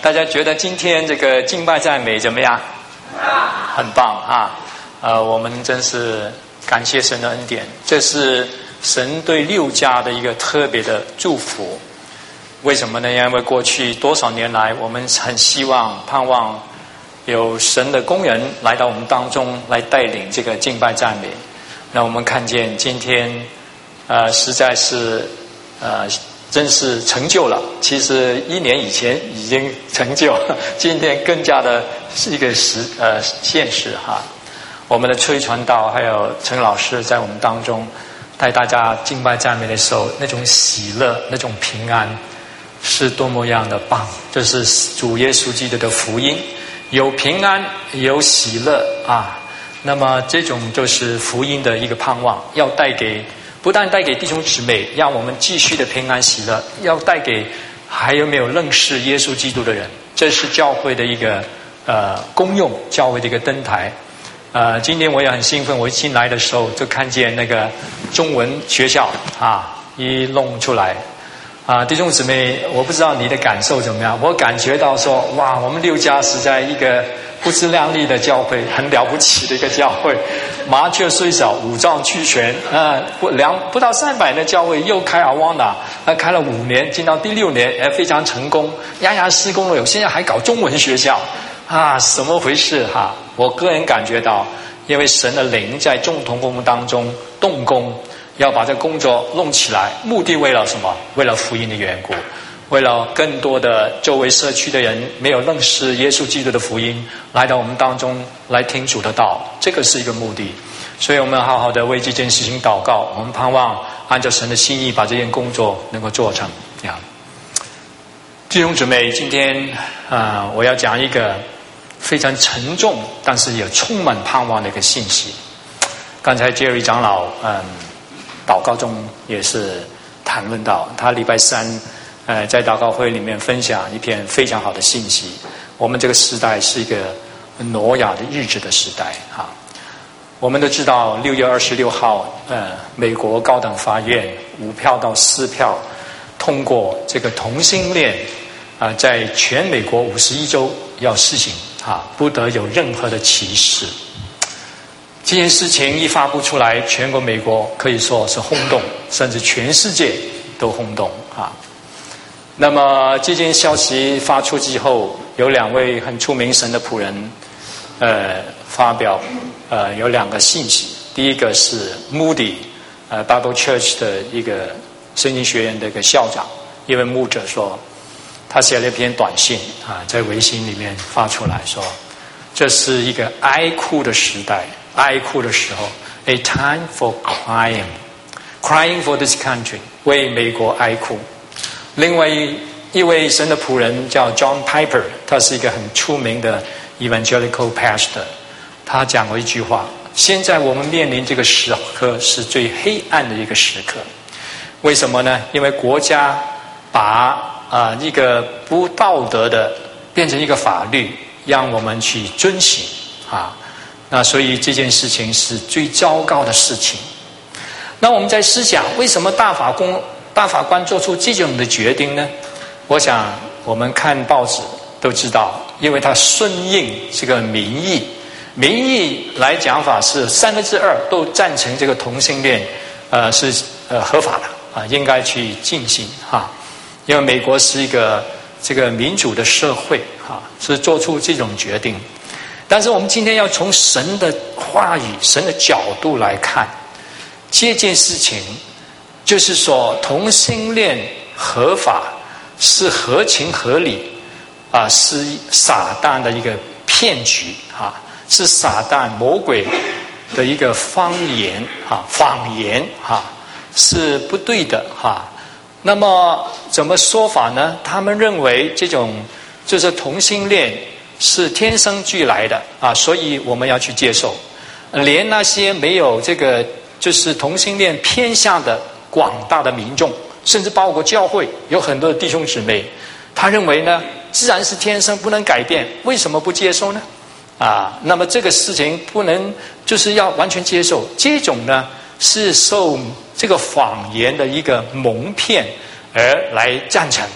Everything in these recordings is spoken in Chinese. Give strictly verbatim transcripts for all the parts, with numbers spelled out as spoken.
大家觉得今天这个敬拜赞美怎么样？很棒啊！呃，我们真是感谢神的恩典，这是神对六家的一个特别的祝福。为什么呢？因为过去多少年来，我们很希望、盼望有神的工人来到我们当中，来带领这个敬拜赞美。那我们看见今天，呃，实在是，呃。真是成就了，其实一年以前已经成就了，今天更加的是一个实呃现实哈。我们的崔传道还有陈老师在我们当中带大家敬拜赞美的时候，那种喜乐、那种平安，是多么样的棒！这是主耶稣基督的福音，有平安，有喜乐啊。那么这种就是福音的一个盼望，要带给。不但带给弟兄姊妹，让我们继续的平安喜乐，要带给还有没有认识耶稣基督的人，这是教会的一个呃功用，教会的一个灯台。呃，今天我也很兴奋，我一进来的时候就看见那个中文学校啊一弄出来啊，弟兄姊妹，我不知道你的感受怎么样，我感觉到说哇，我们六家实在一个不自量力的教会，很了不起的一个教会，麻雀虽小，五脏俱全。呃，不两不到三百的教会又开阿旺达，呃，开了五年，进到第六年，呃，非常成功，洋洋施工了有，现在还搞中文学校，啊，怎么回事哈？我个人感觉到，因为神的灵在众同工当中动工，要把这工作弄起来，目的为了什么？为了福音的缘故。为了更多的周围社区的人没有认识耶稣基督的福音，来到我们当中来听主的道，这个是一个目的。所以我们好好的为这件事情祷告，我们盼望按照神的心意把这件工作能够做成。这样，弟兄姊妹，今天啊、呃，我要讲一个非常沉重，但是也充满盼望的一个信息。刚才杰瑞长老嗯，祷告中也是谈论到，他礼拜三。呃，在祷告会里面分享一篇非常好的信息。我们这个时代是一个挪亚的日子的时代哈。我们都知道，六月二十六号，呃，美国高等法院五票到四票通过这个同性恋啊、呃，在全美国五十一州要施行啊，不得有任何的歧视。这件事情一发布出来，全国美国可以说是轰动，甚至全世界都轰动啊。那么这件消息发出之后，有两位很出名神的仆人，呃，发表呃有两个信息。第一个是 Moody 呃 Bible Church 的一个圣经学院的一个校长，一位牧者说，他写了一篇短信啊，在微信里面发出来说，这是一个哀哭的时代，哀哭的时候 ，a time for crying, crying for this country， 为美国哀哭。另外一位神的仆人叫 John Piper， 他是一个很出名的 evangelical pastor， 他讲过一句话，现在我们面临这个时刻是最黑暗的一个时刻。为什么呢？因为国家把啊、呃、一个不道德的变成一个法律，让我们去遵行啊，那所以这件事情是最糟糕的事情。那我们在思想，为什么大法公大法官做出这种的决定呢？我想我们看报纸都知道，因为他顺应这个民意，民意来讲法是三分之二都赞成这个同性恋，呃是呃合法的啊，应该去进行哈。因为美国是一个这个民主的社会哈，是做出这种决定。但是我们今天要从神的话语、神的角度来看这件事情。就是说，同性恋合法是合情合理啊，是撒旦的一个骗局啊，是撒旦魔鬼的一个方言啊，谎言啊，是不对的哈。那么怎么说法呢？他们认为这种就是同性恋是天生俱来的啊，所以我们要去接受。连那些没有这个就是同性恋偏向的广大的民众，甚至包括教会，有很多的弟兄姊妹，他认为呢，自然是天生不能改变，为什么不接受呢？啊，那么这个事情不能就是要完全接受，这种呢是受这个谎言的一个蒙骗而来赞成，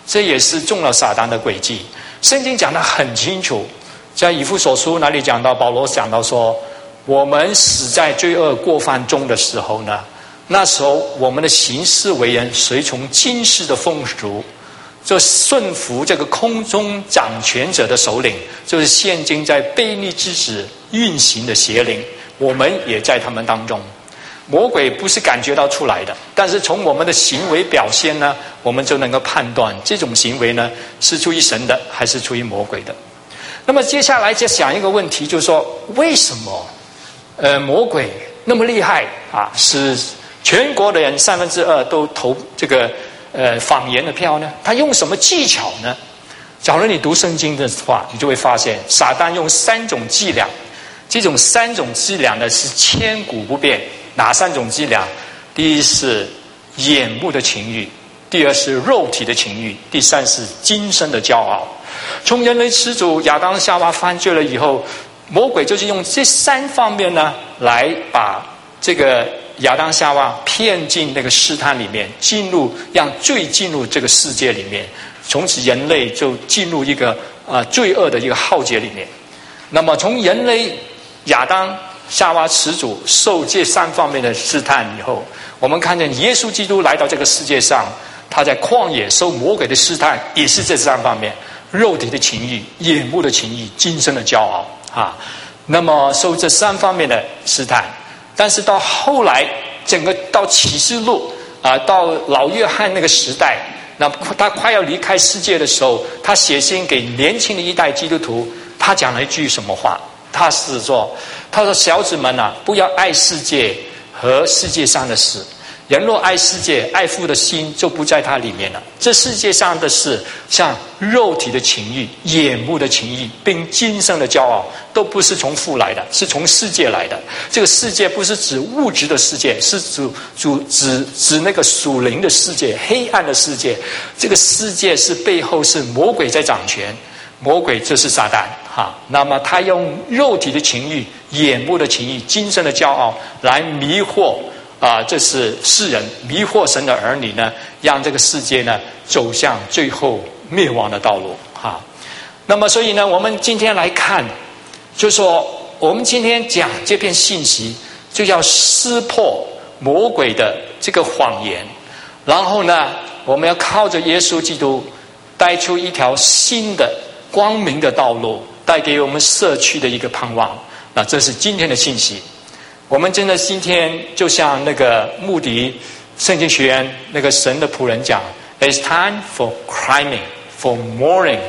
这也是中了撒旦的诡计。圣经讲得很清楚，在以弗所书那里讲到，保罗讲到说，我们死在罪恶过犯中的时候呢，那时候我们的行事为人随从今世的风俗，就顺服这个空中掌权者的首领，就是现今在悖逆之子运行的邪灵，我们也在他们当中。魔鬼不是感觉到出来的，但是从我们的行为表现呢，我们就能够判断这种行为呢是出于神的还是出于魔鬼的。那么接下来就想一个问题，就是说为什么呃魔鬼那么厉害啊，使全国的人三分之二都投这个呃谎言的票呢？他用什么技巧呢？假如你读圣经的话，你就会发现撒旦用三种伎俩，这种三种伎俩呢是千古不变。哪三种伎俩？第一是眼目的情欲，第二是肉体的情欲，第三是今生的骄傲。从人类始祖亚当夏娃犯罪了以后，魔鬼就是用这三方面呢，来把这个亚当夏娃骗进那个试探里面，进入让罪进入这个世界里面，从此人类就进入一个呃罪恶的一个浩劫里面。那么从人类亚当夏娃始祖受这三方面的试探以后，我们看见耶稣基督来到这个世界上，他在旷野受魔鬼的试探，也是这三方面：肉体的情欲、眼目的情欲、今生的骄傲啊。那么受这三方面的试探，但是到后来整个到启示录啊，到老约翰那个时代，那他快要离开世界的时候，他写信给年轻的一代基督徒，他讲了一句什么话？他是说，他说小子们啊，不要爱世界和世界上的事，人若爱世界，爱父的心就不在他里面了。这世界上的事，像肉体的情欲、眼目的情欲，并今生的骄傲，都不是从父来的，是从世界来的。这个世界不是指物质的世界，是指指指指那个属灵的世界、黑暗的世界。这个世界是背后是魔鬼在掌权，魔鬼就是撒旦。啊，那么他用肉体的情欲、眼目的情欲、今生的骄傲来迷惑啊，这是世人迷惑神的儿女呢，让这个世界呢走向最后灭亡的道路。哈、啊，那么所以呢，我们今天来看，就说我们今天讲这篇信息，就要撕破魔鬼的这个谎言，然后呢，我们要靠着耶稣基督，带出一条新的光明的道路。带给我们社区的一个盼望，那这是今天的信息。我们真的今天就像那个穆迪圣经学院那个神的仆人讲 ，It's time for climbing, for mourning.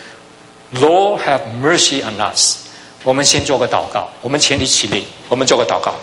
Lord have mercy on us. 我们先做个祷告，我们全体起立，我们做个祷告。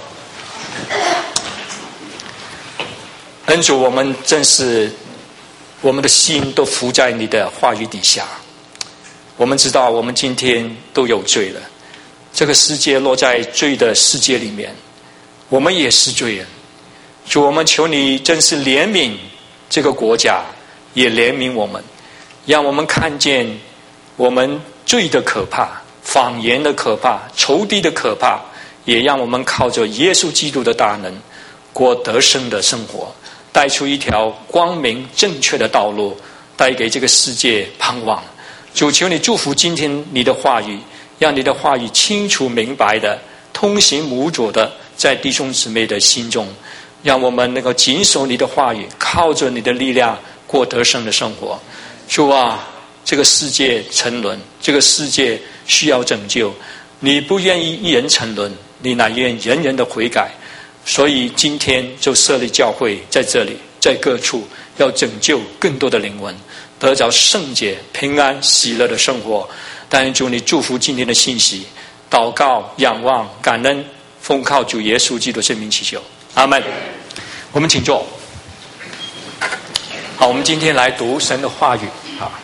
恩主，我们真是我们的心都伏在你的话语底下。我们知道我们今天都有罪了，这个世界落在罪的世界里面，我们也是罪人。主，我们求你真是怜悯这个国家，也怜悯我们，让我们看见我们罪的可怕、谎言的可怕、仇敌的可怕，也让我们靠着耶稣基督的大能过得胜的生活，带出一条光明正确的道路，带给这个世界盼望。主，求你祝福今天你的话语，让你的话语清楚明白的通行无阻的在弟兄姊妹的心中，让我们能够谨守你的话语，靠着你的力量过得胜的生活。主啊，这个世界沉沦，这个世界需要拯救，你不愿意一人沉沦，你乃愿人人的悔改。所以今天就设立教会在这里，在各处要拯救更多的灵魂，得着圣洁、平安、喜乐的生活。但愿主你祝福今天的信息，祷告、仰望、感恩，奉靠主耶稣基督圣名祈求，阿们。我们请坐。好，我们今天来读神的话语。好，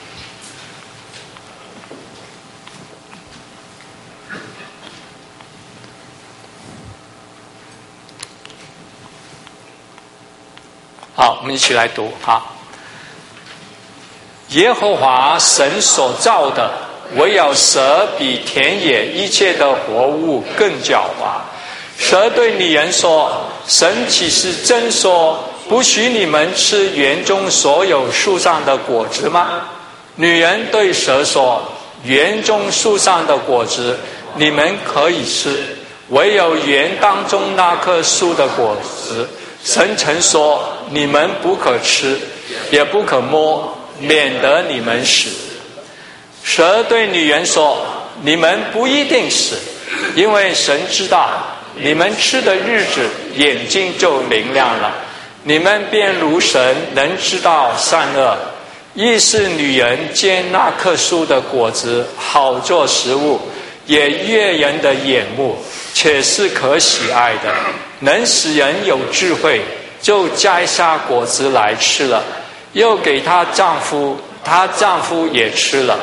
好，我们一起来读。好。耶和华神所造的，唯有蛇比田野一切的活物更狡猾。蛇对女人说：“神岂是真说， 不许你们吃园中所有树上的果子吗？女人对蛇说，园中树上的果子你们可以吃，唯有园当中那棵树的果子，神曾说你们不可吃，也不可摸，免得你们死。蛇对女人说，你们不一定死，因为神知道你们吃的日子眼睛就明亮了，你们便如神，能知道善恶。亦是女人见那棵树的果子好做食物，也悦人的眼目，且是可喜爱的，能使人有智慧，就摘下果子来吃了，又给她丈夫，她丈夫也吃了。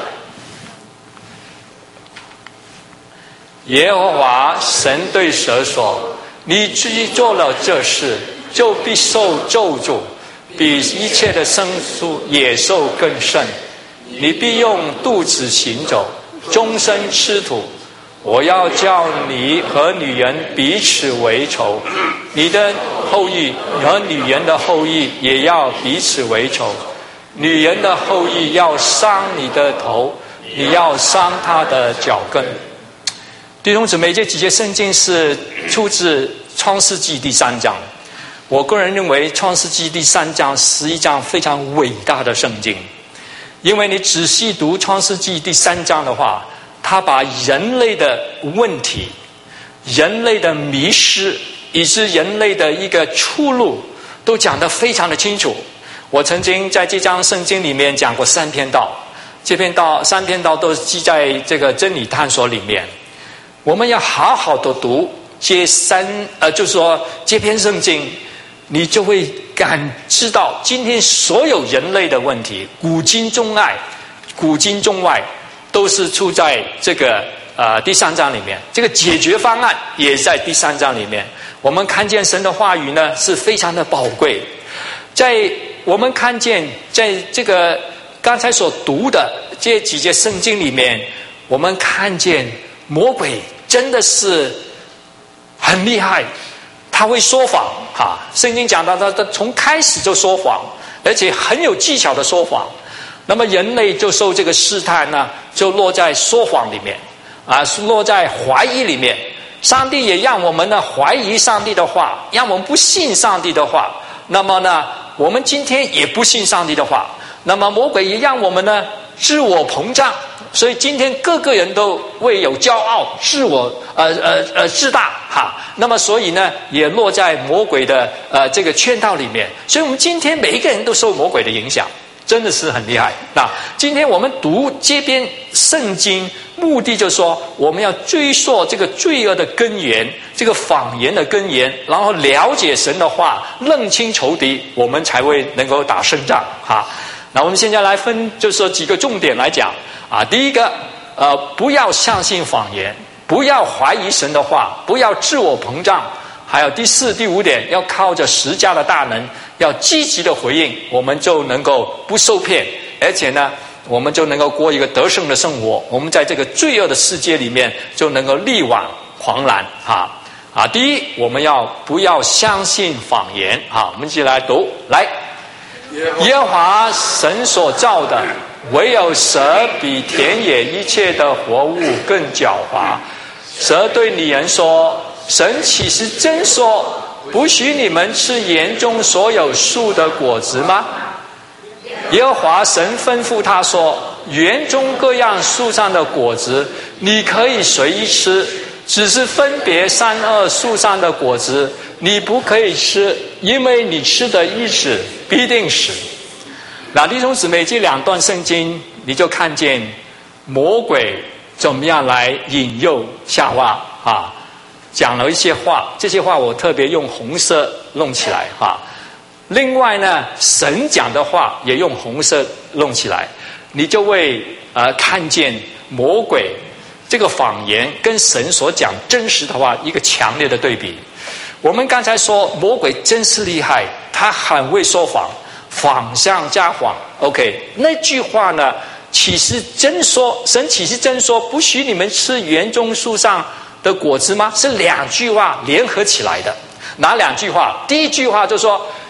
耶和华神对蛇说，你既做了这事，就必受咒诅，比一切的牲畜野兽更甚。你必用肚子行走，终身吃土。我要叫你和女人彼此为仇，你的后裔和女人的后裔也要彼此为仇。女人的后裔要伤你的头，你要伤她的脚跟。弟兄姊妹，这几节圣经是出自创世纪第三章。我个人认为创世纪第三章是一章非常伟大的圣经，因为你仔细读创世纪第三章的话，他把人类的问题、人类的迷失以及人类的一个出路都讲得非常的清楚。我曾经在这章圣经里面讲过三篇道，这篇道三篇道都记在这个真理探索里面。我们要好好的读这三呃，就是说这篇圣经，你就会感知到今天所有人类的问题，古今中外，古今中外都是出在这个呃第三章里面，这个解决方案也在第三章里面。我们看见神的话语呢是非常的宝贵，在我们看见在这个刚才所读的这几节圣经里面，我们看见魔鬼真的是很厉害，他会说谎哈。圣经讲到他他从开始就说谎，而且很有技巧的说谎。那么人类就受这个试探呢，就落在说谎里面啊，落在怀疑里面。上帝也让我们呢怀疑上帝的话，让我们不信上帝的话。那么呢，我们今天也不信上帝的话。那么魔鬼也让我们呢自我膨胀。所以今天各个人都为有骄傲、自我呃呃呃自大哈，那么所以呢也落在魔鬼的呃这个圈套里面。所以我们今天每一个人都受魔鬼的影响，真的是很厉害。那今天我们读这篇圣经，目的就是说我们要追溯这个罪恶的根源，这个谎言的根源，然后了解神的话，认清仇敌，我们才会能够打胜仗哈。那我们现在来分，就是说几个重点来讲。啊，第一个，呃，不要相信谎言，不要怀疑神的话，不要自我膨胀。还有第四、第五点，要靠着十架的大能，要积极的回应，我们就能够不受骗，而且呢，我们就能够过一个得胜的生活。我们在这个罪恶的世界里面，就能够力挽狂澜啊！啊，第一，我们要不要相信谎言？啊，我们一起来读，来，耶和华神所造的。唯有蛇比田野一切的活物更狡猾。蛇对女人说，神岂是真说，不许你们吃园中所有树的果子吗？耶和华神吩咐他说，园中各样树上的果子你可以随意吃，只是分别善恶树上的果子你不可以吃，因为你吃的日子必定死。那弟兄姊妹，这两段圣经你就看见魔鬼怎么样来引诱夏娃啊，讲了一些话，这些话我特别用红色弄起来哈。另外呢，神讲的话也用红色弄起来，你就会呃看见魔鬼这个谎言跟神所讲真实的话一个强烈的对比。我们刚才说魔鬼真是厉害，他很会说谎。谎上加谎 ，OK， 那句话呢？岂是真说？神岂是真说？不许你们吃园中树上的果子吗？是两句话联合起来的。哪两句话？第一句话就说，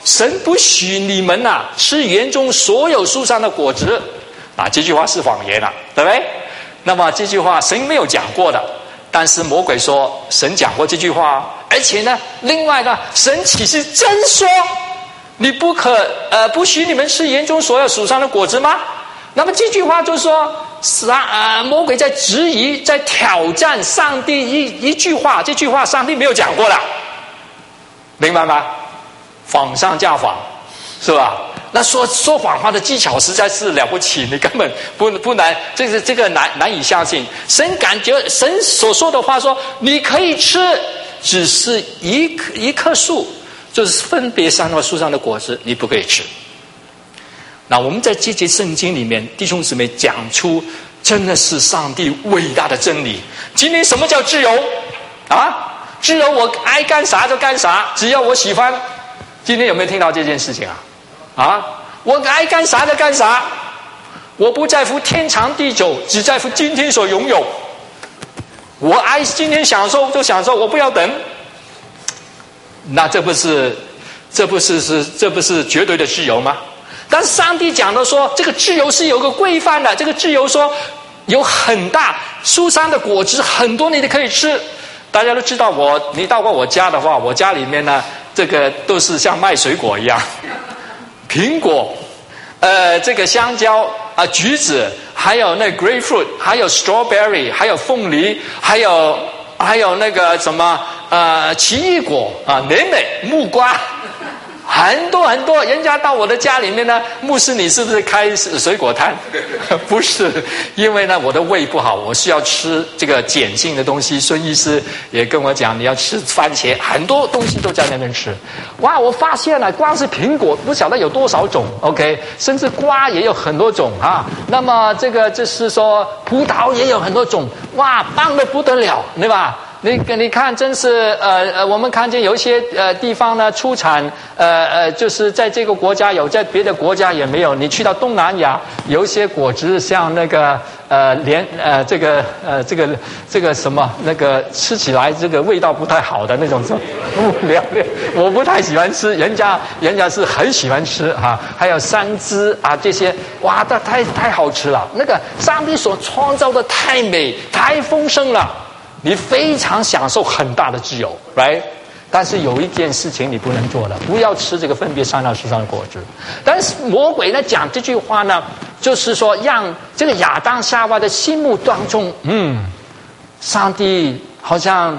神不许你们呐、啊、吃园中所有树上的果子啊，这句话是谎言了、啊，对不对？那么这句话神没有讲过的，但是魔鬼说神讲过这句话，而且呢，另外呢，神岂是真说你不可呃不许你们吃园中所有树上的果子吗？那么这句话就说上呃魔鬼在质疑，在挑战上帝一一句话，这句话上帝没有讲过的，明白吗？仿上加仿，是吧？那说说谎话的技巧实在是了不起，你根本不不难，这个这个难难以相信。神感觉神所说的话说，你可以吃，只是一棵一棵树，就是分别三棵树上的果子，你不可以吃。那我们在这节圣经里面，弟兄姊妹讲出真的是上帝伟大的真理。今天什么叫自由啊？自由我爱干啥就干啥，只要我喜欢。今天有没有听到这件事情啊？啊，我爱干啥就干啥，我不在乎天长地久，只在乎今天所拥有。我爱今天享受就享受，我不要等。那这不是，这不是是这不是绝对的自由吗？但是上帝讲的说，这个自由是有个规范的。这个自由说有很大，树上的果子很多，你都可以吃。大家都知道我，你到过我家的话，我家里面呢，这个都是像卖水果一样。苹果，呃，这个香蕉啊、呃，橘子，还有那 grapefruit， 还有 strawberry， 还有凤梨，还有还有那个什么呃奇异果啊，莓莓、木瓜，很多很多。人家到我的家里面呢，牧师你是不是开水果摊？不是，因为呢我的胃不好，我需要吃这个碱性的东西。孙医师也跟我讲，你要吃番茄，很多东西都在那边吃。哇，我发现了，光是苹果不晓得有多少种 ，OK， 甚至瓜也有很多种啊。那么这个就是说葡萄也有很多种，哇，棒得不得了，对吧？你你看，真是呃呃，我们看见有一些呃地方呢出产呃呃，就是在这个国家有，在别的国家也没有。你去到东南亚，有一些果汁像那个呃莲呃这个呃这个这个什么那个吃起来这个味道不太好的那种，不了了，我不太喜欢吃，人家人家是很喜欢吃哈、啊。还有山枝啊这些，哇，这太太好吃了。那个上帝所创造的太美太丰盛了。你非常享受很大的自由 ，right？ 但是有一件事情你不能做的，不要吃这个分别善恶树上的果子。但是魔鬼呢讲这句话呢，就是说让这个亚当夏娃的心目当中，嗯，上帝好像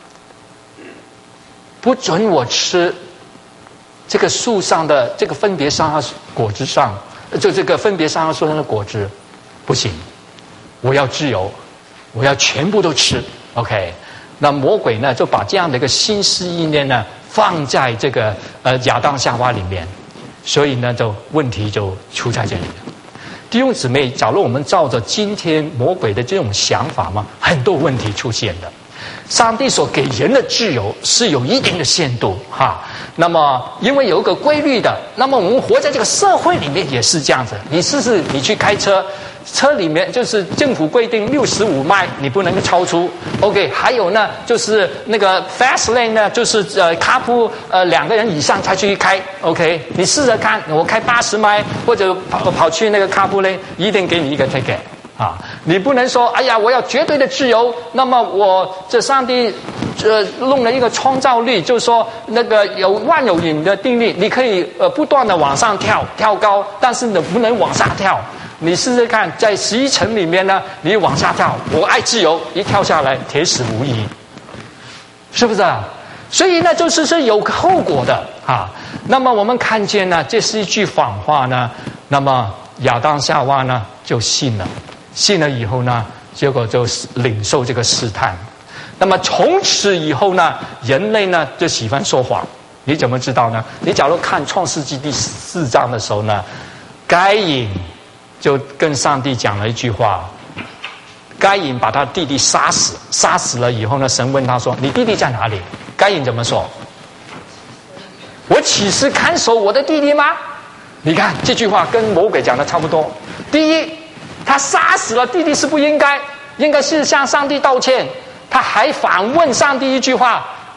不准我吃这个树上的这个分别善恶果子上，就这个分别善恶树上的果子，不行，我要自由，我要全部都吃。OK， 那魔鬼呢就把这样的一个心思意念呢放在这个呃亚当夏娃里面，所以呢就问题就出在这里了。弟兄姊妹，假如我们照着今天魔鬼的这种想法嘛，很多问题出现的。上帝所给人的自由是有一定的限度哈，那么因为有一个规律的，那么我们活在这个社会里面也是这样子。你试试你去开车，车里面就是政府规定六十五迈你不能超出 ，OK， 还有呢就是那个 fast lane 呢，就是呃卡普呃两个人以上才去开 ，OK， 你试着看，我开八十迈或者跑跑去那个卡普 lane， 一定给你一个 ticket。啊，你不能说，哎呀，我要绝对的自由。那么我这上帝，呃，弄了一个创造力，就是说那个有万有引的定律，你可以呃不断的往上跳，跳高，但是你不能往下跳。你试试看，在十一层里面呢，你往下跳，我爱自由，一跳下来，铁死无疑，是不是啊？所以呢，就是是有后果的啊。那么我们看见呢，这是一句谎话呢，那么亚当夏娃呢就信了。信了以后呢，结果就领受这个试探。那么从此以后呢，人类呢就喜欢说谎。你怎么知道呢？你假如看创世纪第四章的时候呢，该隐就跟上帝讲了一句话。该隐把他弟弟杀死，杀死了以后呢，神问他说：“你弟弟在哪里？”该隐怎么说？我岂是看守我的弟弟吗？你看这句话跟魔鬼讲的差不多。第一，他杀死了弟弟是不应该，应该是向上帝道歉。他还反问上帝一句话：“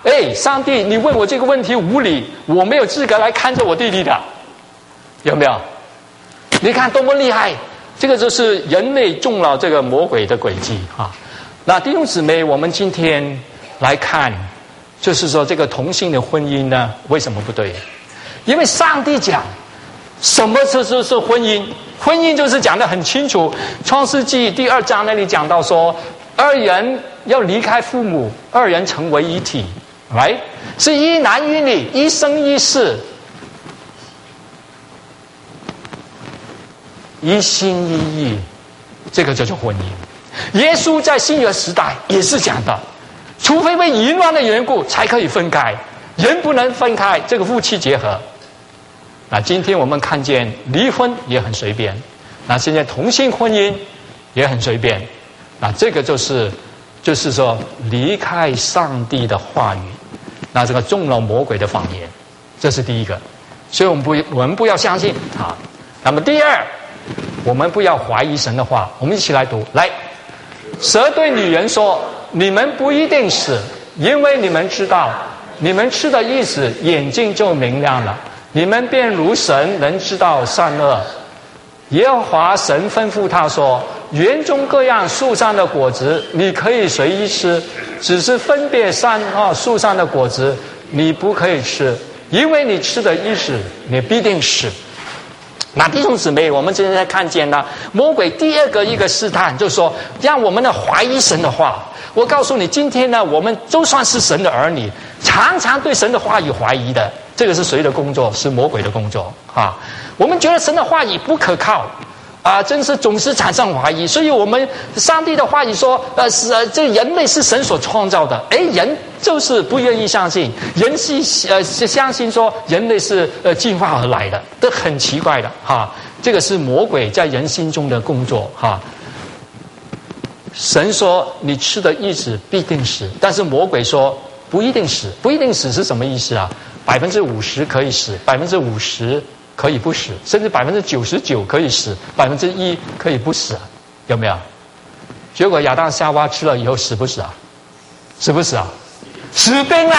哎，上帝，你问我这个问题无理，我没有资格来看着我弟弟的，有没有？你看多么厉害！这个就是人类中了这个魔鬼的诡计啊。那弟兄姊妹，我们今天来看，就是说这个同性的婚姻呢，为什么不对？因为上帝讲什么是是是婚姻？婚姻就是讲得很清楚，创世纪第二章那里讲到说，二人要离开父母，二人成为一体，来，是一男一女，一生一世，一心一意，这个就是婚姻。耶稣在新约时代也是讲的，除非为淫乱的缘故才可以分开，人不能分开，这个夫妻结合。那今天我们看见离婚也很随便，那现在同性婚姻也很随便，那这个就是就是说离开上帝的话语，那这个中了魔鬼的谎言，这是第一个。所以我们不我们不要相信啊。那么第二，我们不要怀疑神的话。我们一起来读，来，蛇对女人说：“你们不一定死，因为你们知道，你们吃的意思，眼睛就明亮了。你们便如神，能知道善恶。耶和华神吩咐他说：园中各样树上的果子，你可以随意吃，只是分别善恶树上的果子，你不可以吃，因为你吃的意思，你必定死。”那弟兄姊妹，我们今天在看见呢，魔鬼第二个一个试探，就是说让我们呢怀疑神的话。我告诉你，今天呢，我们就算是神的儿女，常常对神的话语怀疑的，这个是谁的工作？是魔鬼的工作啊！我们觉得神的话语不可靠啊，真是总是产生怀疑。所以我们上帝的话语说，呃，是呃，这人类是神所创造的，哎，人就是不愿意相信，人是呃是相信说人类是呃进化而来的，这很奇怪的哈、啊。这个是魔鬼在人心中的工作哈。啊神说你吃的意思必定死，但是魔鬼说不一定死。不一定死是什么意思啊？百分之五十可以死，百分之五十可以不死，甚至百分之九十九可以死，百分之一可以不死啊？有没有？结果亚当夏娃吃了以后死不死啊？死不死啊？死定了，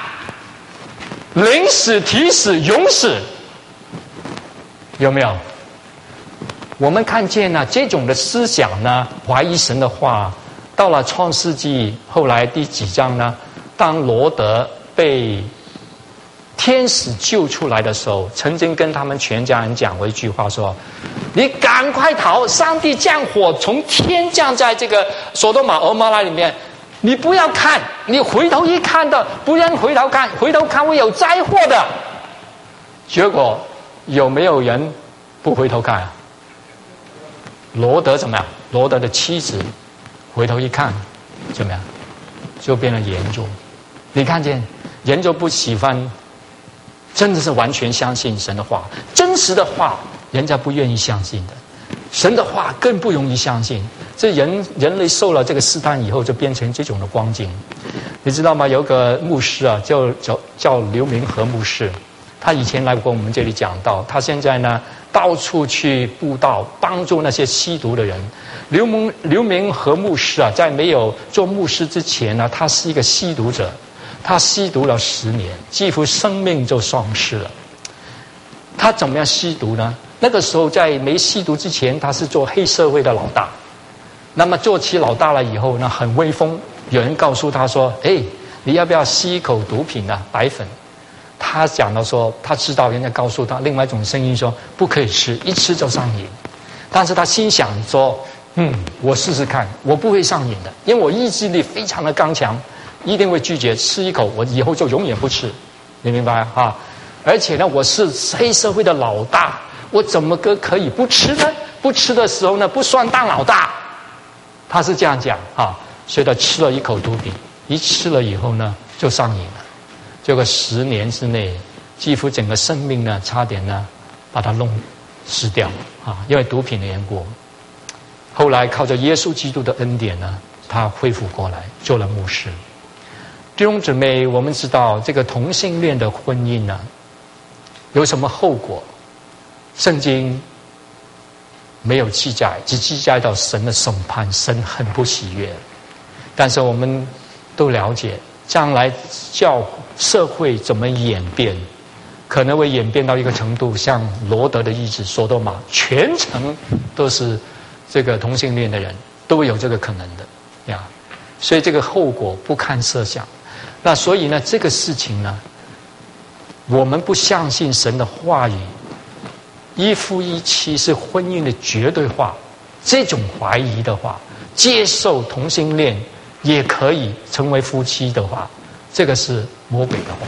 临死体死永死，有没有？我们看见呢、啊，这种的思想呢，怀疑神的话，到了创世纪后来第几章呢？当罗德被天使救出来的时候，曾经跟他们全家人讲过一句话说：“你赶快逃！上帝降火从天降在这个索多玛俄摩拉里面，你不要看，你回头一看的，不让回头看，回头看会有灾祸的。”结果有没有人不回头看啊？罗德怎么样？罗德的妻子回头一看，怎么样？就变了严重。你看见人就不喜欢，真的是完全相信神的话，真实的话，人家不愿意相信的。神的话更不容易相信。这人人类受了这个试探以后，就变成这种的光景。你知道吗？有个牧师啊，叫叫叫刘明和牧师，他以前来过我们这里讲道，他现在呢，到处去布道，帮助那些吸毒的人。刘明刘明和牧师啊，在没有做牧师之前呢，他是一个吸毒者，他吸毒了十年，几乎生命就丧失了。他怎么样吸毒呢？那个时候在没吸毒之前，他是做黑社会的老大。那么做起老大了以后呢，很威风。有人告诉他说：“哎，你要不要吸一口毒品啊？白粉。”他讲到说，他知道人家告诉他另外一种声音说不可以吃，一吃就上瘾。但是他心想说，嗯，我试试看，我不会上瘾的，因为我意志力非常的刚强，一定会拒绝吃一口，我以后就永远不吃。你明白啊？而且呢，我是黑社会的老大，我怎么个可以不吃呢？不吃的时候呢，不算当老大。他是这样讲啊，所以他吃了一口毒品，一吃了以后呢，就上瘾了。结果十年之内，几乎整个生命呢，差点呢，把他弄死掉啊！因为毒品的缘故。后来靠着耶稣基督的恩典呢，他恢复过来，做了牧师。弟兄姊妹，我们知道这个同性恋的婚姻呢，有什么后果？圣经没有记载，只记载到神的审判，神很不喜悦。但是我们都了解， 将来教社会怎么演变，可能会演变到一个程度，像罗德的意志索多玛，全城都是这个同性恋的人，都会有这个可能的呀。所以这个后果不堪设想。那所以呢，这个事情呢，我们不相信神的话语，一夫一妻是婚姻的绝对化，这种怀疑的话，接受同性恋也可以成为夫妻的话，这个是魔鬼的话，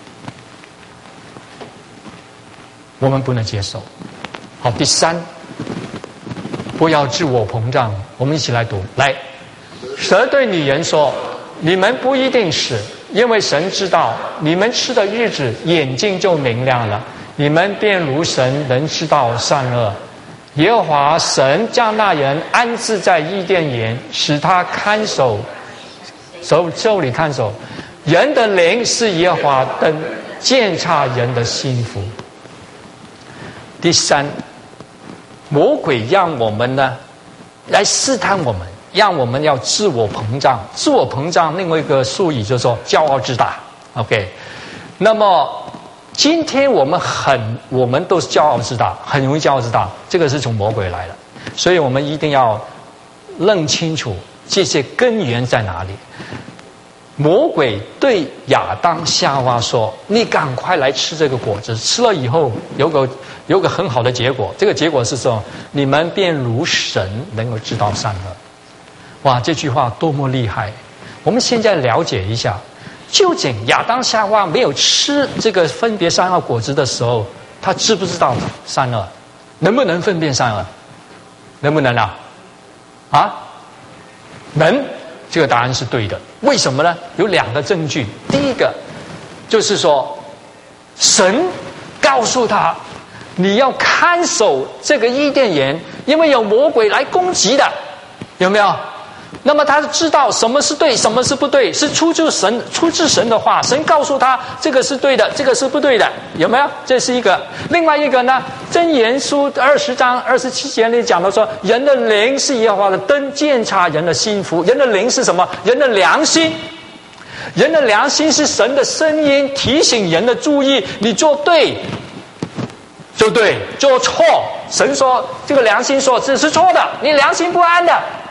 我们不能接受。好，第三，不要自我膨胀。我们一起来读，来，蛇对女人说：“你们不一定死，因为神知道你们吃的日子，眼睛就明亮了，你们便如神，能知道善恶。耶和华神将那人安置在伊甸园，使他看守，手手里看守。人的灵是耶和华灯，鉴察人的心腹。”第三，魔鬼让我们呢来试探我们，让我们要自我膨胀。自我膨胀另外一个术语就是说骄傲自大。 OK， 那么今天我们很我们都是骄傲自大，很容易骄傲自大，这个是从魔鬼来的，所以我们一定要认清楚这些根源在哪里。魔鬼对亚当夏娃说：“你赶快来吃这个果子，吃了以后有个有个很好的结果。这个结果是说，你们便如神，能够知道善恶。”哇，这句话多么厉害！我们现在了解一下，究竟亚当夏娃没有吃这个分别善恶果子的时候，他知不知道善恶？能不能分辨善恶？能不能啊？啊？能。这个答案是对的。为什么呢？有两个证据。第一个就是说，神告诉他，你要看守这个伊甸园，因为有魔鬼来攻击的，有没有？那么他知道什么是对，什么是不对，是出自神出自神的话，神告诉他这个是对的，这个是不对的，有没有？这是一个。另外一个呢，箴言书二十章二十七节里讲到说，人的灵是耶和华的灯，鉴察人的心腹。人的灵是什么？人的良心。人的良心是神的声音，提醒人的注意，你做对就对，做错，神说这个良心说这是错的，你良心不安的。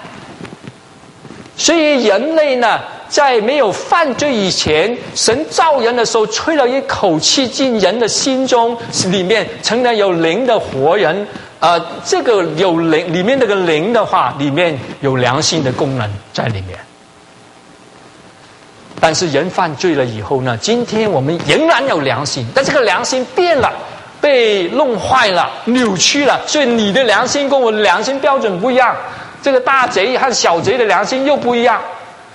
所以人类呢，在没有犯罪以前，神造人的时候吹了一口气进人的心中，里面成了有灵的活人。呃，这个有灵里面这个灵的话，里面有良心的功能在里面。但是人犯罪了以后呢，今天我们仍然有良心，但这个良心变了，被弄坏了，扭曲了，所以你的良心跟我的良心标准不一样。这个大贼和小贼的良心又不一样，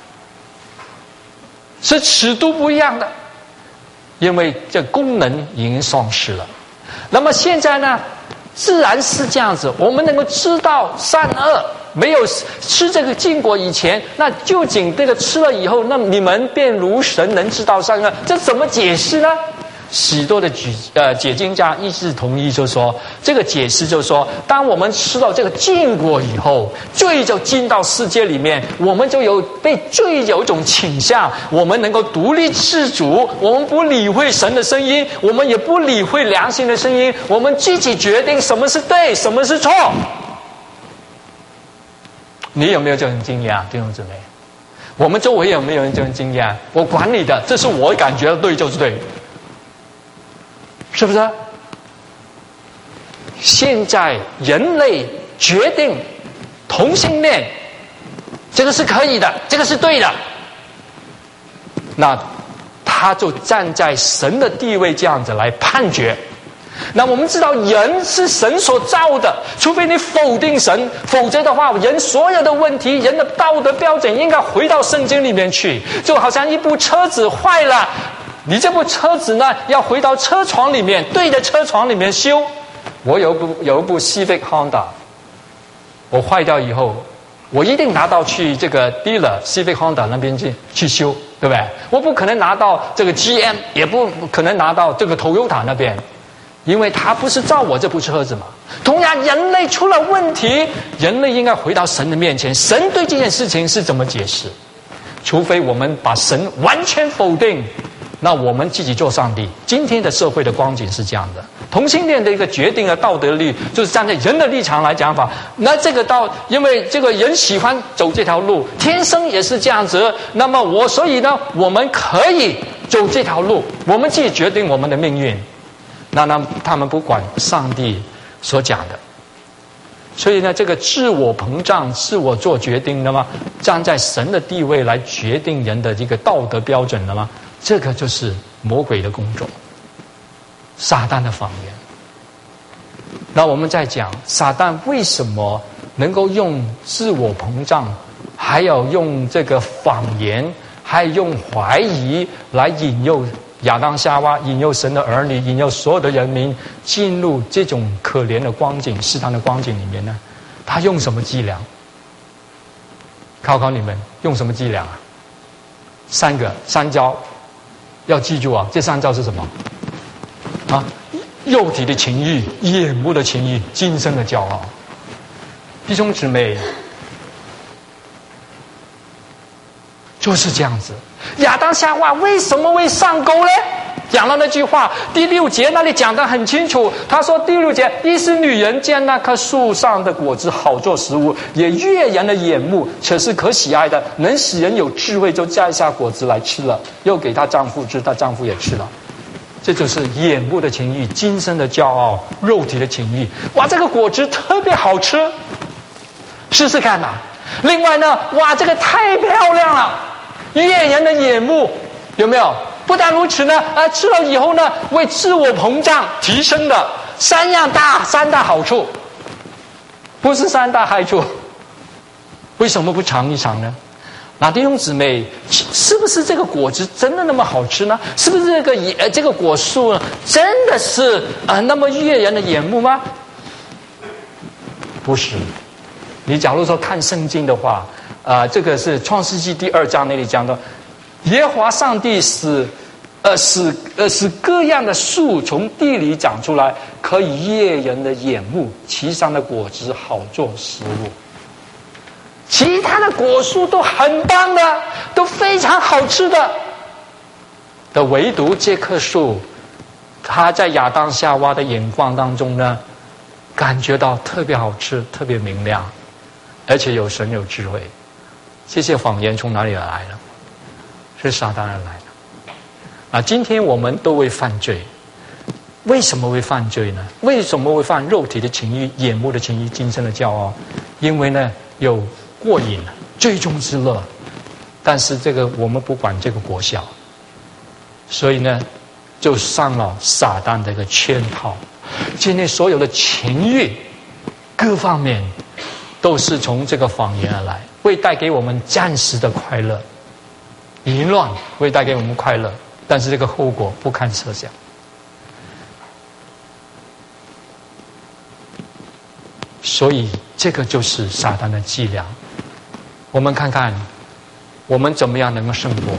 是尺度不一样的，因为这功能已经丧失了。那么现在呢，自然是这样子，我们能够知道善恶。没有吃这个禁果以前，那究竟这个吃了以后，那你们便如神，能知道善恶，这怎么解释呢？许多的举呃解经家一致同意，就说这个解释就是说，当我们吃到这个禁果以后，罪就进到世界里面，我们就有被罪有一种倾向，我们能够独立自主，我们不理会神的声音，我们也不理会良心的声音，我们自己决定什么是对，什么是错。你有没有这种经验啊，弟兄姊妹？我们周围有没有人这种经验？我管你的，这是我感觉对就是对。是不是？现在人类决定同性恋，这个是可以的，这个是对的。那他就站在神的地位这样子来判决。那我们知道人是神所造的，除非你否定神，否则的话，人所有的问题，人的道德标准应该回到圣经里面去。就好像一部车子坏了，你这部车子呢，要回到车床里面，对着车床里面修。我有一部有一部 Civic Honda， 我坏掉以后，我一定拿到去这个 dealer Civic Honda 那边去去修，对不对？我不可能拿到这个 G M， 也不可能拿到这个 Toyota 那边，因为他不是造我这部车子嘛。同样，人类出了问题，人类应该回到神的面前，神对这件事情是怎么解释？ 除非我们把神完全否定，那我们自己做上帝。今天的社会的光景是这样的，同性恋的一个决定的道德律，就是站在人的立场来讲法。那这个道，因为这个人喜欢走这条路，天生也是这样子。那么我，所以呢，我们可以走这条路，我们自己决定我们的命运。那那他们不管上帝所讲的。所以呢，这个自我膨胀、自我做决定的吗？站在神的地位来决定人的这个道德标准的吗？这个就是魔鬼的工作，撒旦的谎言。那我们再讲，撒旦为什么能够用自我膨胀，还有用这个谎言，还有用怀疑来引诱亚当夏娃，引诱神的儿女，引诱所有的人民进入这种可怜的光景、试探的光景里面呢？他用什么伎俩？考考你们，用什么伎俩啊？三个三招，要记住啊！这三招是什么？啊，肉体的情欲、眼目的情欲、今生的骄傲。弟兄姊妹，就是这样子。亚当夏娃为什么会上钩呢？讲了那句话，第六节那里讲得很清楚。他说第六节，一是女人见那棵树上的果子好做食物，也悦人的眼目，且是可喜爱的，能使人有智慧，就摘下果子来吃了，又给她丈夫吃，她丈夫也吃了。这就是眼目的情欲，今生的骄傲，肉体的情欲。哇，这个果子特别好吃，试试看呐。另外呢，哇，这个太漂亮了，悦人的眼目，有没有？不但如此呢，呃，吃了以后呢，为自我膨胀提升的三样大三大好处，不是三大害处。为什么不尝一尝呢？那弟兄姊妹，是不是这个果子真的那么好吃呢？是不是这个呃这个果树呢，真的是啊、呃、那么悦人的眼目吗？不是。你假如说看圣经的话，啊、呃，这个是创世纪第二章那里讲的，耶和华上帝使，呃使呃使各样的树从地里长出来，可以悦人的眼目，其上的果子好做食物。其他的果树都很棒的，都非常好吃的，的唯独这棵树，它在亚当夏娃的眼光当中呢，感觉到特别好吃，特别明亮，而且有神有智慧。这些谎言从哪里而来的？是撒旦而来的。啊，今天我们都会犯罪，为什么会犯罪呢？为什么会犯肉体的情欲、眼目的情欲、今生的骄傲？因为呢，有过瘾，最终之乐。但是这个我们不管这个果效，所以呢，就上了撒旦的一个圈套。今天所有的情欲，各方面都是从这个谎言而来，会带给我们暂时的快乐。淫乱会带给我们快乐，但是这个后果不堪设想。所以这个就是撒旦的伎俩。我们看看我们怎么样能够胜过。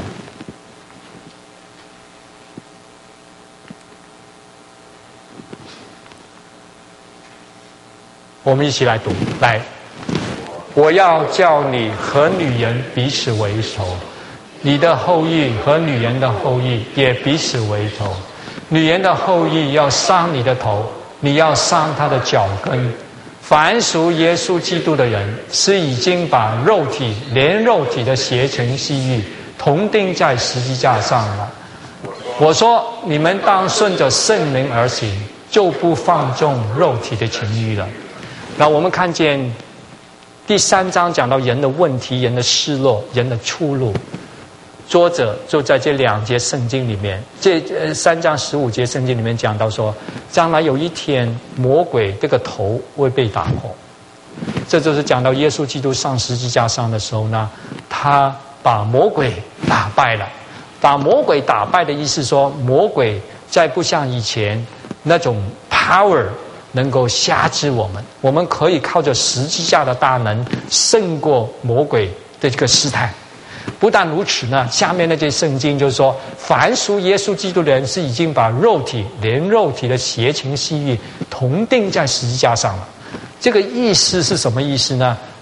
我们一起来读，来，我要叫你和女人彼此为仇，你的后裔和女人的后裔也彼此为仇。女人的后裔要伤你的头，你要伤她的脚跟。凡属耶稣基督的人，是已经把肉体连肉体的邪情细欲同钉在十字架上了。我说，你们当顺着圣灵而行，就不放纵肉体的情欲了。那我们看见第三章讲到人的问题、人的失落、人的出路。作者就在这两节圣经里面，这呃三章十五节圣经里面讲到说，将来有一天魔鬼这个头会被打破。这就是讲到耶稣基督上十字架上的时候呢，他把魔鬼打败了。把魔鬼打败的意思说，魔鬼再不像以前那种 power 能够辖制我们，我们可以靠着十字架的大能胜过魔鬼的这个试探。不但如此呢，下面那些圣经就是说，凡属耶稣基督的人是已经把肉体连肉体的邪情细欲同钉在十字架上了。这个意思是什么意思呢？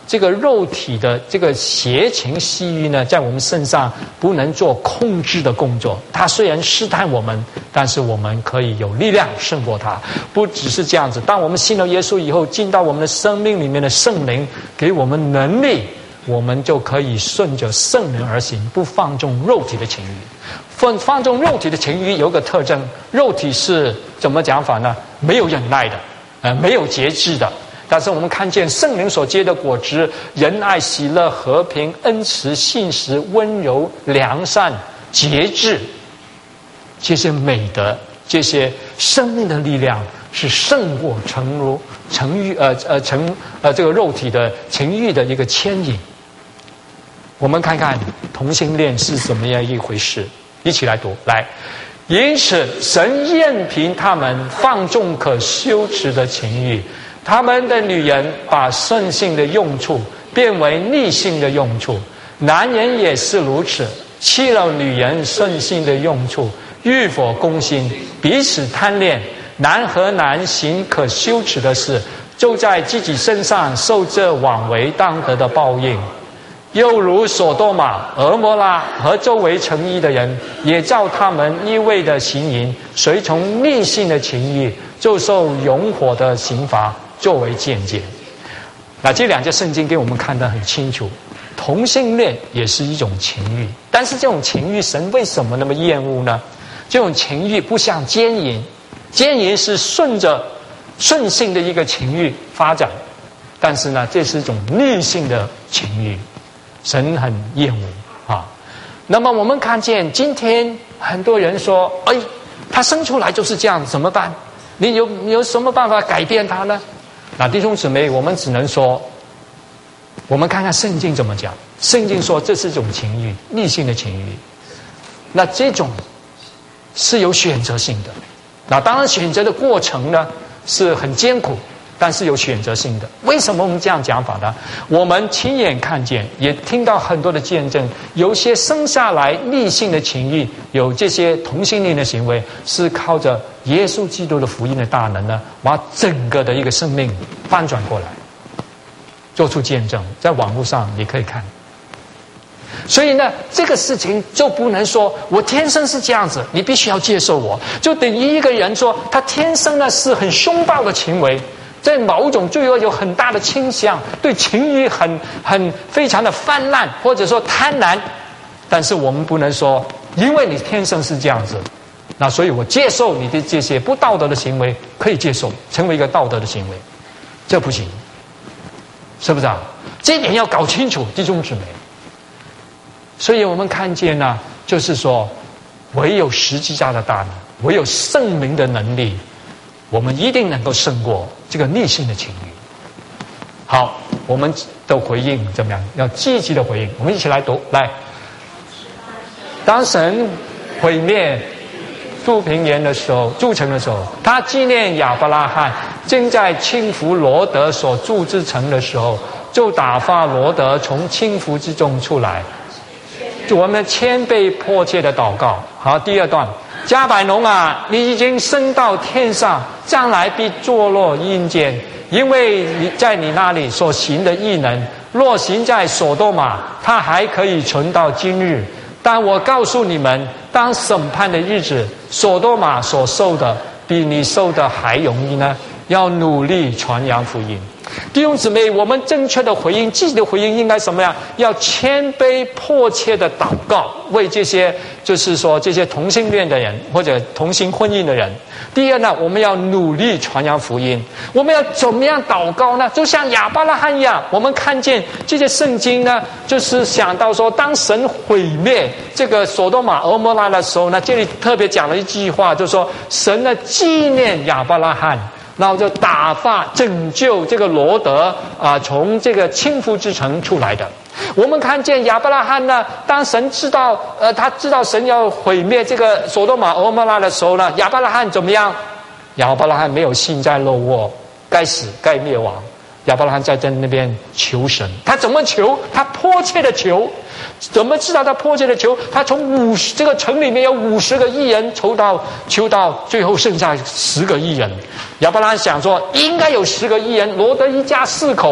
这个肉体的这个邪情细欲呢，在我们身上不能做控制的工作。它虽然试探我们，但是我们可以有力量胜过它。不只是这样子，当我们信了耶稣以后，进到我们的生命里面的圣灵给我们能力，我们就可以顺着圣灵而行，不放纵肉体的情欲。放放纵肉体的情欲有个特征，肉体是怎么讲法呢？没有忍耐的，呃，没有节制的。但是我们看见圣灵所结的果子，仁爱、喜乐、和平、恩慈、信实、温柔、良善、节制，这些美德，这些生命的力量，是胜过成如成欲呃呃成呃这个肉体的情欲的一个牵引。我们看看同性恋是怎么样一回事，一起来读来。因此，神任凭他们放纵可羞耻的情欲。他们的女人把圣性的用处变为逆性的用处，男人也是如此，弃了女人圣性的用处，欲火攻心，彼此贪恋，男和男行可羞耻的事，就在自己身上受这枉为当得的报应。又如所多玛、俄摩拉和周围城邑的人，也照他们一味的行淫，随从逆性的情欲，就受永火的刑罚作为见解。那这两节圣经给我们看得很清楚，同性恋也是一种情欲，但是这种情欲神为什么那么厌恶呢？这种情欲不像奸淫，奸淫是顺着顺性的一个情欲发展，但是呢，这是一种逆性的情欲，神很厌恶啊。那么我们看见今天很多人说，哎，他生出来就是这样，怎么办？你有你有什么办法改变他呢？那弟兄姊妹，我们只能说，我们看看圣经怎么讲。圣经说这是一种情欲，逆性的情欲。那这种是有选择性的。那当然选择的过程呢是很艰苦，但是有选择性的。为什么我们这样讲法呢？我们亲眼看见，也听到很多的见证，有些生下来逆性的情欲，有这些同性恋的行为，是靠着耶稣基督的福音的大能呢，把整个的一个生命翻转过来，做出见证。在网络上你可以看。所以呢，这个事情就不能说我天生是这样子，你必须要接受我，就等于一个人说他天生呢是很凶暴的行为，在某种罪恶有很大的倾向，对情欲很很非常的泛滥，或者说贪婪。但是我们不能说因为你天生是这样子，那所以我接受你的这些不道德的行为，可以接受成为一个道德的行为，这不行，是不是啊？这一点要搞清楚，弟兄姊妹。所以我们看见呢、啊，就是说唯有十字架的大能，唯有圣灵的能力，我们一定能够胜过这个逆性的情欲。好，我们的回应怎么样？要积极的回应。我们一起来读，来。当神毁灭杜平原的时候，筑城的时候，他纪念亚伯拉罕正在轻浮罗德所筑之城的时候，就打发罗德从轻浮之中出来。我们谦卑迫切的祷告。好，第二段，加百农啊，你已经升到天上，将来必坐落阴间，因为你在你那里所行的异能，若行在所多玛，它还可以存到今日。但我告诉你们，当审判的日子，所多玛所受的比你受的还容易呢。要努力传扬福音。弟兄姊妹，我们正确的回应，积极的回应应该什么样？要谦卑迫切的祷告，为这些就是说这些同性恋的人或者同性婚姻的人。第二呢，我们要努力传扬福音。我们要怎么样祷告呢？就像亚伯拉罕一样，我们看见这些圣经呢，就是想到说，当神毁灭这个所多玛俄摩拉的时候呢，这里特别讲了一句话，就是说神呢纪念亚伯拉罕，然后就打发拯救这个罗德啊、呃，从这个轻浮之城出来的。我们看见亚伯拉罕呢，当神知道呃，他知道神要毁灭这个所多玛俄摩拉的时候呢，亚伯拉罕怎么样？亚伯拉罕没有幸灾乐祸，该死该灭亡。亚伯拉罕在在那边求神，他怎么求？他迫切的求。怎么知道他迫切的求？他从五十这个城里面有五十个义人，求到求到最后剩下十个义人。亚伯拉罕想说，应该有十个义人，罗德一家四口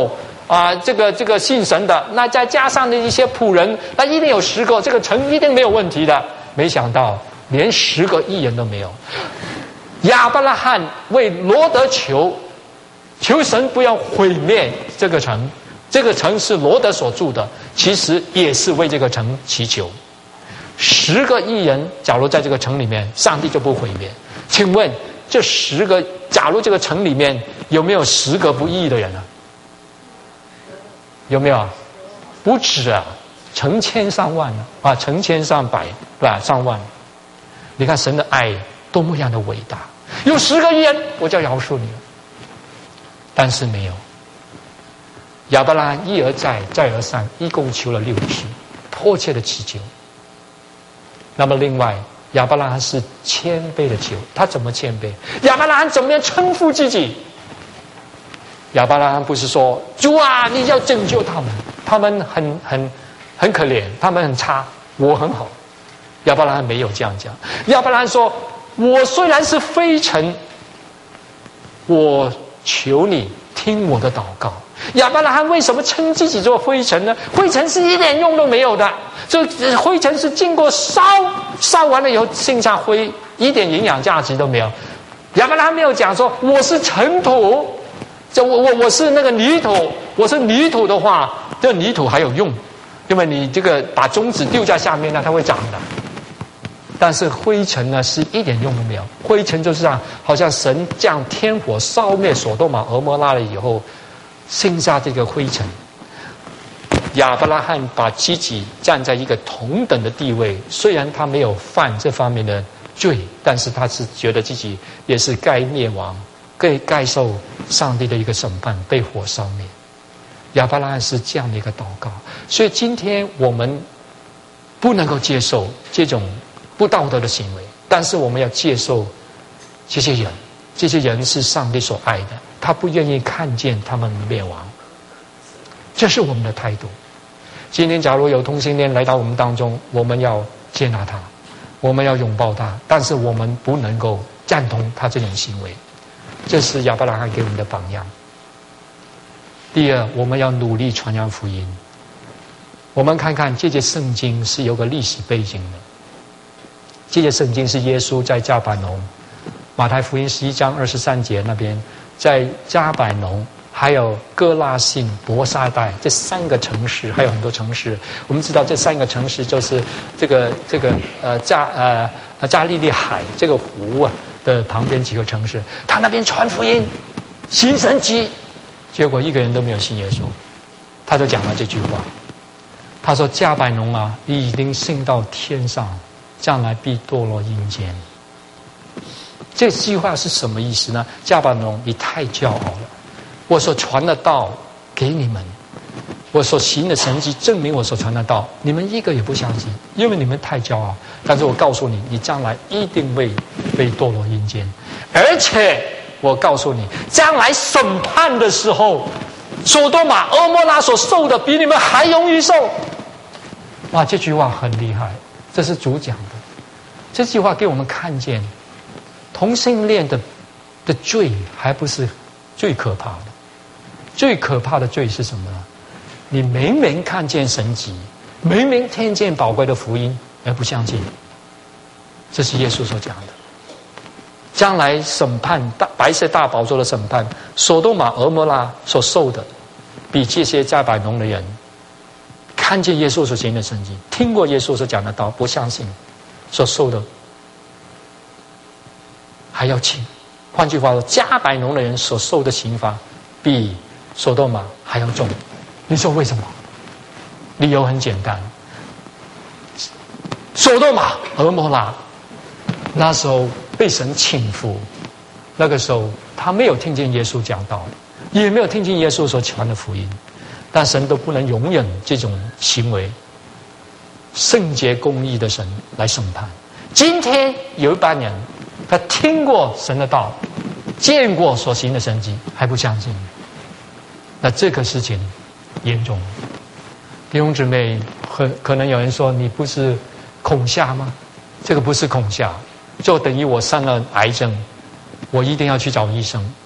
啊，这个这个信神的，那再加上的一些仆人，那一定有十个，这个城一定没有问题的。没想到连十个义人都没有。亚伯拉罕为罗德求，求神不要毁灭这个城，这个城是罗德所住的，其实也是为这个城祈求。十个义人，假如在这个城里面，上帝就不毁灭。请问这十个，假如这个城里面有没有十个不义的人啊？有没有？不止啊，成千上万啊，啊，成千上百，对吧？上万。你看神的爱多么样的伟大！有十个义人，我就饶恕你了。但是没有。亚伯拉罕一而再，再而三，一共求了六次，迫切的祈求。那么另外，亚伯拉罕是谦卑的求，他怎么谦卑？亚伯拉罕怎么样称呼自己？亚伯拉罕不是说主啊，你要拯救他们，他们很很很可怜，他们很差，我很好。亚伯拉罕没有这样讲。亚伯拉罕说：我虽然是非尘，我求你听我的祷告。亚伯拉罕为什么称自己做灰尘呢？灰尘是一点用都没有的，这灰尘是经过烧，烧完了以后剩下灰，一点营养价值都没有。亚伯拉罕没有讲说我是尘土，这我我我是那个泥土，我是泥土的话，这泥土还有用，因为你这个把种子丢在下面呢，它会长的。但是灰尘呢，是一点用都没有。灰尘就是这样，好像神将天火烧灭所多玛俄摩拉了以后，剩下这个灰尘。亚伯拉罕把自己站在一个同等的地位，虽然他没有犯这方面的罪，但是他是觉得自己也是该灭亡，该该受上帝的一个审判，被火烧灭。亚伯拉罕是这样的一个祷告，所以今天我们不能够接受这种不道德的行为，但是我们要接受这些人，这些人是上帝所爱的，他不愿意看见他们灭亡，这是我们的态度。今天假如有同性恋来到我们当中，我们要接纳他，我们要拥抱他，但是我们不能够赞同他这种行为，这是亚伯拉罕给我们的榜样。第二，我们要努力传扬福音。我们看看这节圣经是有个历史背景的，这节圣经是耶稣在迦百农，马太福音十一章二十三节那边，在迦百农还有哥拉沁、伯沙代这三个城市，还有很多城市。我们知道这三个城市就是这个这个呃加呃加利利海这个湖啊的旁边几个城市，他那边传福音、行神迹，结果一个人都没有信耶稣。他就讲了这句话，他说：“迦百农啊，你已经升到天上，将来必堕落阴间。”这句话是什么意思呢？迦百农，你太骄傲了。我所传的道给你们，我所行的神迹证明我所传的道，你们一个也不相信，因为你们太骄傲。但是我告诉你，你将来一定会被堕落阴间，而且我告诉你，将来审判的时候，所多玛、蛾摩拉所受的比你们还容易受。哇，这句话很厉害，这是主讲的。这句话给我们看见，同性恋的的罪还不是最可怕的。最可怕的罪是什么呢？你明明看见神迹，明明听见宝贵的福音，而不相信。这是耶稣所讲的。将来审判大白色大宝座的审判，所多玛、蛾摩拉所受的，比这些迦百农的人看见耶稣所行的神迹，听过耶稣所讲的道，不相信，所受的还要轻。换句话说，迦百农的人所受的刑罚比所多玛还要重。你说为什么？理由很简单，所多玛、蛾摩拉那时候被神倾覆，那个时候他没有听见耶稣讲道，也没有听见耶稣所传的福音，但神都不能容忍这种行为。圣洁公义的神来审判。今天有一班人，他听过神的道，见过所行的神迹，还不相信，那这个事情严重。弟兄姊妹，可可能有人说，你不是恐吓吗？这个不是恐吓，就等于我生了癌症，我一定要去找医生。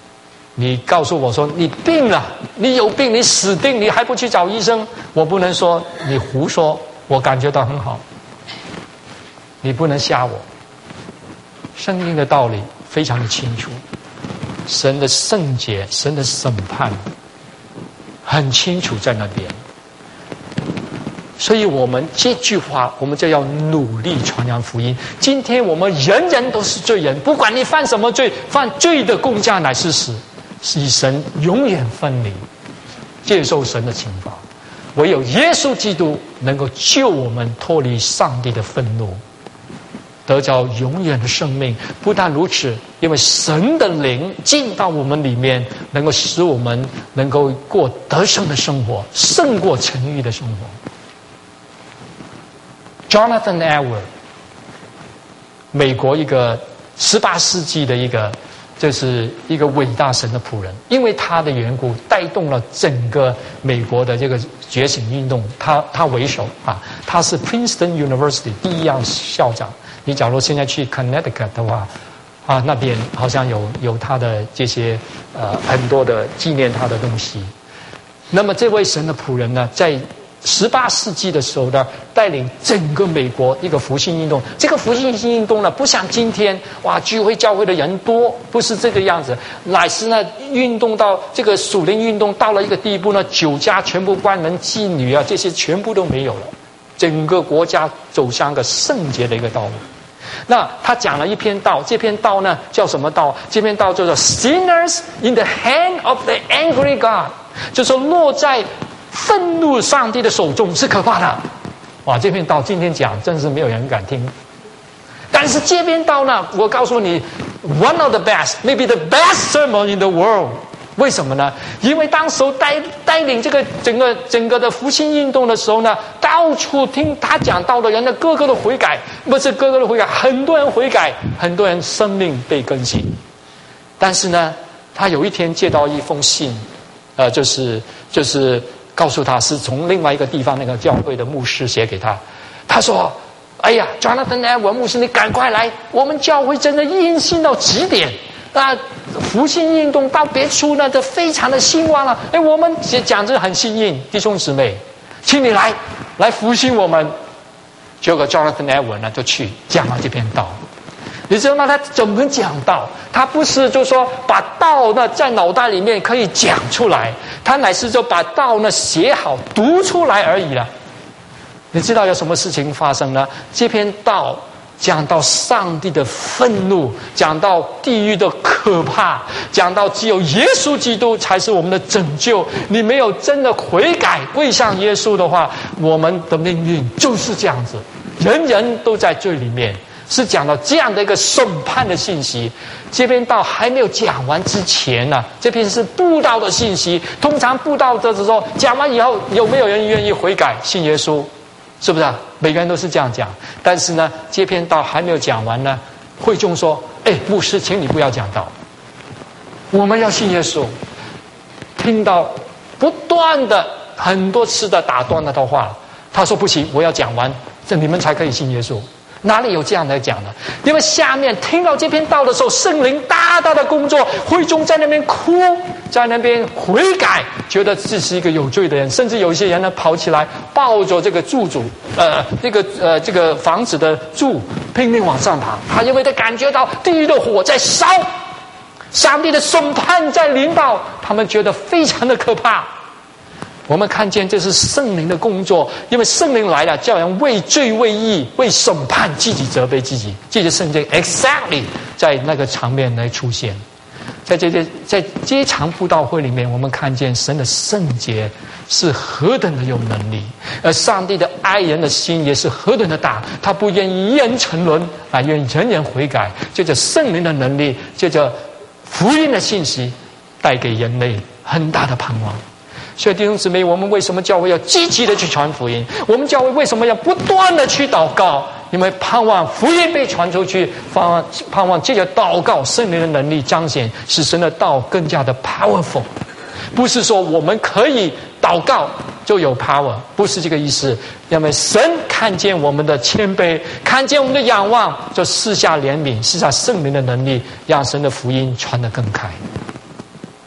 你告诉我说你病了，你有病，你死定，你还不去找医生？我不能说你胡说，我感觉到很好。你不能吓我。圣经的道理非常的清楚，神的圣洁，神的审判很清楚在那边。所以我们这句话，我们就要努力传扬福音。今天我们人人都是罪人，不管你犯什么罪，犯罪的工价乃是死，与神永远分离，接受神的惩罚。唯有耶稣基督能够救我们脱离上帝的愤怒，得着永远的生命。不但如此，因为神的灵进到我们里面，能够使我们能够过得胜的生活，胜过沉郁的生活。Jonathan Edwards， 美国一个十八世纪的一个，就是一个伟大神的仆人，因为他的缘故，带动了整个美国的这个觉醒运动。他他为首啊，他是 Princeton University 第一任校长。你假如现在去 Connecticut 的话，啊，那边好像有有他的这些呃很多的纪念他的东西。那么这位神的仆人呢，在十八世纪的时候呢，带领整个美国一个复兴运动。这个复兴运动呢，不像今天哇聚会教会的人多，不是这个样子，乃是呢运动到这个属灵运动到了一个地步呢，酒家全部关门，妓女啊这些全部都没有了，整个国家走向一个圣洁的一个道路。那他讲了一篇道，这篇道呢叫什么道？这篇道叫做 Sinners in the hand of the angry God， 就是落在愤怒上帝的手中是可怕的。哇，这篇道今天讲真是没有人敢听。但是这篇道呢，我告诉你 one of the best, maybe the best sermon in the world。 为什么呢？因为当时带带领这个整个整个的复兴运动的时候呢，到处听他讲道的人呢，个个都悔改，不是个个都悔改，很多人悔改，很多人生命被更新。但是呢，他有一天接到一封信，呃，就是就是告诉他是从另外一个地方那个教会的牧师写给他，他说：“哎呀 ，Jonathan Edwards 牧师，你赶快来，我们教会真的殷信到极点。”那复兴运动到别处呢，就非常的兴旺了。哎，我们讲这很幸运，弟兄姊妹，请你来来复兴我们。结果 Jonathan Edwards 呢就去讲了这篇道。你知道吗？他怎么讲道？他不是就说把道呢在脑袋里面可以讲出来，他乃是就把道呢写好读出来而已了。你知道有什么事情发生呢？这篇道讲到上帝的愤怒，讲到地狱的可怕，讲到只有耶稣基督才是我们的拯救。你没有真的悔改归向耶稣的话，我们的命运就是这样子，人人都在罪里面。是讲到这样的一个审判的信息。这篇道还没有讲完之前呢、啊，这篇是布道的信息。通常布道的时候讲完以后，有没有人愿意悔改信耶稣？是不是啊？每个人都是这样讲。但是呢，这篇道还没有讲完呢，会众说：“哎，牧师，请你不要讲道，我们要信耶稣。”听到不断的很多次的打断了的话，他说：“不行，我要讲完，这你们才可以信耶稣。”哪里有这样来讲的？因为下面听到这篇道的时候，圣灵大大的工作，会众在那边哭，在那边悔改，觉得自己是一个有罪的人，甚至有一些人呢跑起来抱着这个柱主，呃，这个呃这个房子的柱，拼命往上爬。他因为他感觉到地狱的火在烧，上帝的审判在临到，他们觉得非常的可怕。我们看见这是圣灵的工作，因为圣灵来了，叫人为罪为义为审判自己责备自己。这些圣经 exactly 在那个场面来出现，在这些在这场布道会里面，我们看见神的圣洁是何等的有能力，而上帝的爱人的心也是何等的大，他不愿意一人沉沦，而愿人人悔改。借着圣灵的能力，借着福音的信息，带给人类很大的盼望。所以弟兄姊妹，我们为什么教会要积极的去传福音？我们教会为什么要不断的去祷告？因为盼望福音被传出去，盼望盼望借着祷告，圣灵的能力彰显，使神的道更加的 powerful。不是说我们可以祷告就有 power， 不是这个意思。因为神看见我们的谦卑，看见我们的仰望，就赐下怜悯，赐下圣灵的能力，让神的福音传得更开。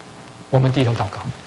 我们低头祷告。